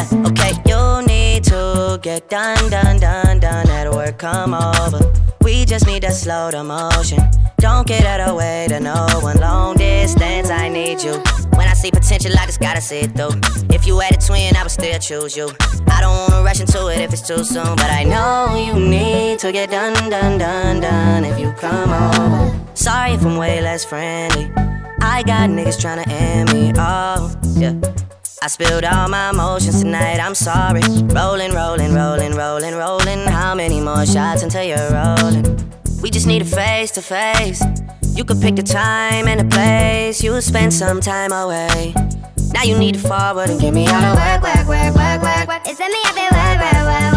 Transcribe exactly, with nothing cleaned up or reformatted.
Yeah, okay, you need to get done, done, done, done. At work, come over. We just need to slow the motion. Don't get out of the way to no one. Long distance, I need you. When I see potential, I just gotta see it through. If you had a twin, I would still choose you. I don't wanna rush into it if it's too soon, but I know you need to get done, done, done, done. If you come over. Sorry if I'm way less friendly. I got niggas tryna end me, oh, yeah. I spilled all my emotions tonight, I'm sorry. Rolling, rolling, rolling, rolling, rolling. How many more shots until you're rolling? We just need a face to face. You could pick the time and the place. You'll spend some time away. Now you need to forward and get me out of work, work, work, work, work, work. It's me up there, work, work, work.